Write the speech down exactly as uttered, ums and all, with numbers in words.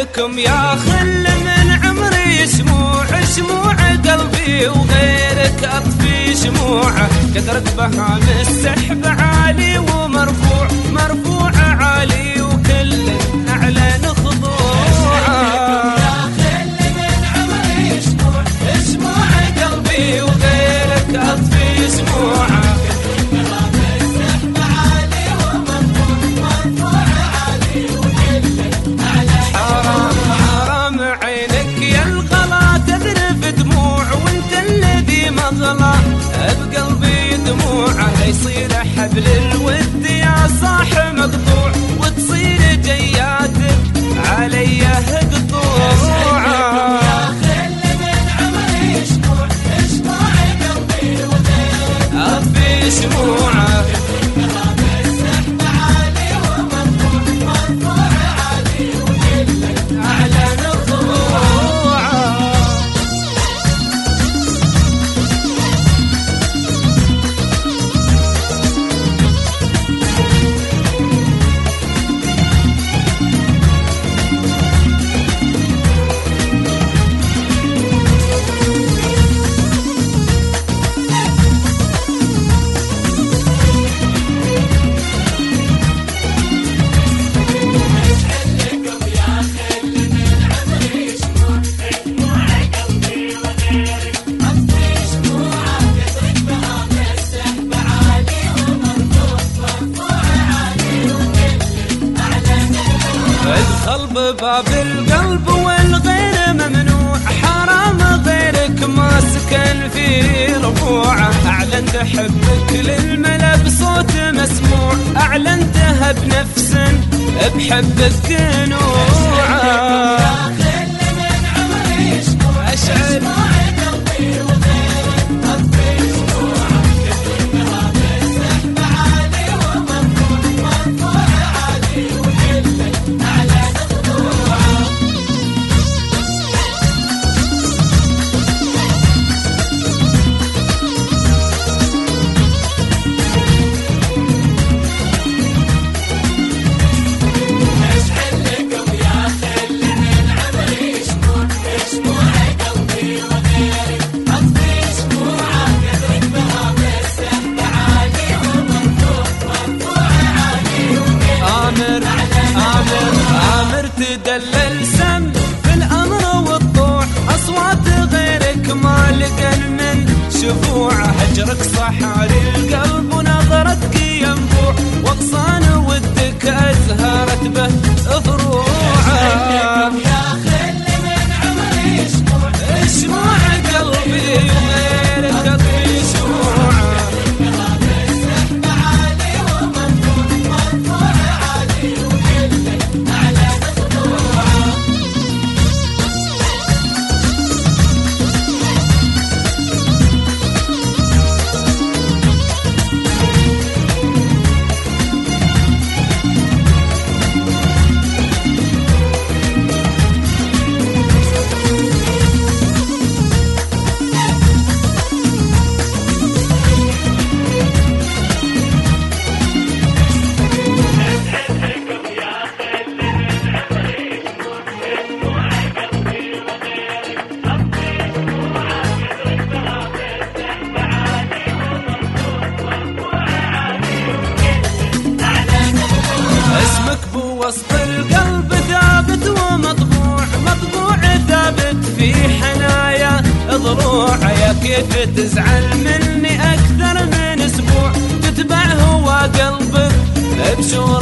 لكم يا خل من عمري شموع شموع قلبي وغيرك أطفي شموعه كثرت بها السحب عالي ومرفوع مرفوع عالي وكل أعلن خضوعه يا خل من عمري شموع شموع قلبي وغيرك أطفي شموعه بقلبي دموعه يصير حبل الود يا صاح مقطوع وتصير جياتك علي قطوعه يا خل من عمري شموع شموع قلبي وغيرك أطفي شموعه السحب عالي ومرفوع مرفوع عالي وكلك أعلن خضوعه. ادخل بباب القلب والغير ممنوع حرام غيرك ما سكن في ربوعه اعلنت حبك للملا بصوت مسموع اعلنتها بنفس بحبك نوعه يا خل من عمري شموع شموع قلبي وغيرك أطفي شموعه كثرت بها السحب عالي ومرفوع مرفوع عالي وكلك أعلن خضوعه. تدلل سم في الأمر والطوع أصوات غيرك ما لقن من شفوعه هجرك صحاري القلب ونظرتك ينبوع وغصان ودك أزهرت به فروعه يا خل من عمري شموع شموع قلبي وغيرك أطفي شموعه السحب عالي ومرفوع مرفوع عالي وكلك أعلن وسط القلب ثابت ومطبوع مطبوع ثابت في حنايا ضلوع يا كيف تزعل مني أكثر من أسبوع تتبع هو قلبك بشور